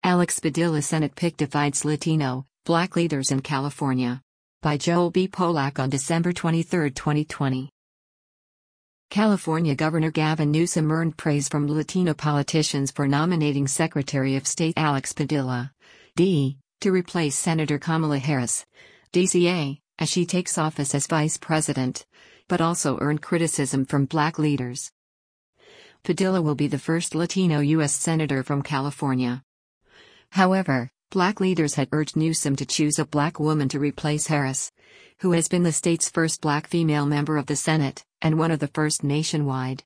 Alex Padilla Senate pick divides Latino, Black leaders in California. By Joel B. Polak on December 23, 2020. California Governor Gavin Newsom earned praise from Latino politicians for nominating Secretary of State Alex Padilla, D., to replace Senator Kamala Harris, DCA, as she takes office as vice president, but also earned criticism from Black leaders. Padilla will be the first Latino U.S. Senator from California. However, Black leaders had urged Newsom to choose a Black woman to replace Harris, who has been the state's first Black female member of the Senate, and one of the first nationwide.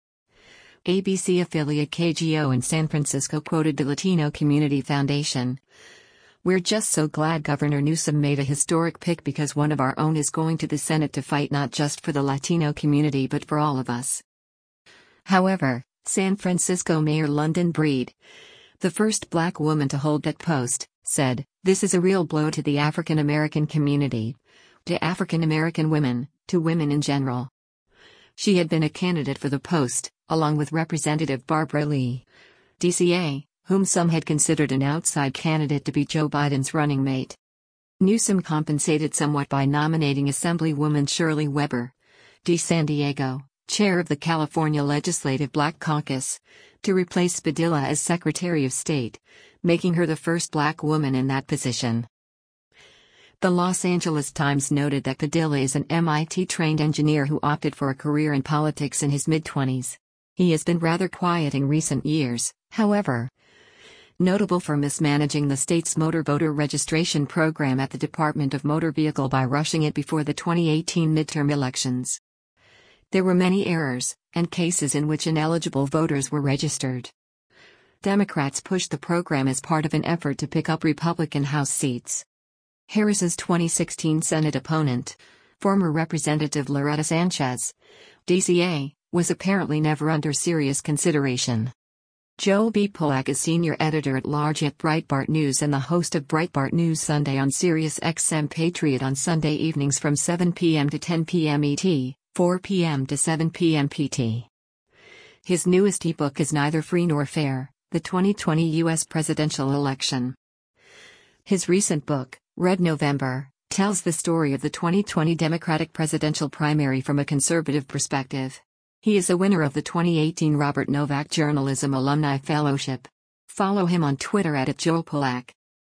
ABC affiliate KGO in San Francisco quoted the Latino Community Foundation. "We're just so glad Governor Newsom made a historic pick because one of our own is going to the Senate to fight not just for the Latino community but for all of us." However, San Francisco Mayor London Breed, the first Black woman to hold that post, said, "This is a real blow to the African American community, to African American women, to women in general." She had been a candidate for the post, along with Representative Barbara Lee, DCA, whom some had considered an outside candidate to be Joe Biden's running mate. Newsom compensated somewhat by nominating Assemblywoman Shirley Weber, D. San Diego, chair of the California Legislative Black Caucus, to replace Padilla as Secretary of State, making her the first Black woman in that position. The Los Angeles Times noted that Padilla is an MIT-trained engineer who opted for a career in politics in his mid-20s. He has been rather quiet in recent years, however. Notable for mismanaging the state's motor voter registration program at the Department of Motor Vehicle by rushing it before the 2018 midterm elections. There were many errors, and cases in which ineligible voters were registered. Democrats pushed the program as part of an effort to pick up Republican House seats. Harris's 2016 Senate opponent, former Representative Loretta Sanchez, DCA, was apparently never under serious consideration. Joel B. Polak is senior editor-at-large at Breitbart News and the host of Breitbart News Sunday on Sirius XM Patriot on Sunday evenings from 7 p.m. to 10 p.m. ET, 4 p.m. to 7 p.m. PT. His newest ebook is Neither Free Nor Fair: The 2020 U.S. Presidential Election. His recent book, Red November, tells the story of the 2020 Democratic presidential primary from a conservative perspective. He is a winner of the 2018 Robert Novak Journalism Alumni Fellowship. Follow him on Twitter @JoelPolak.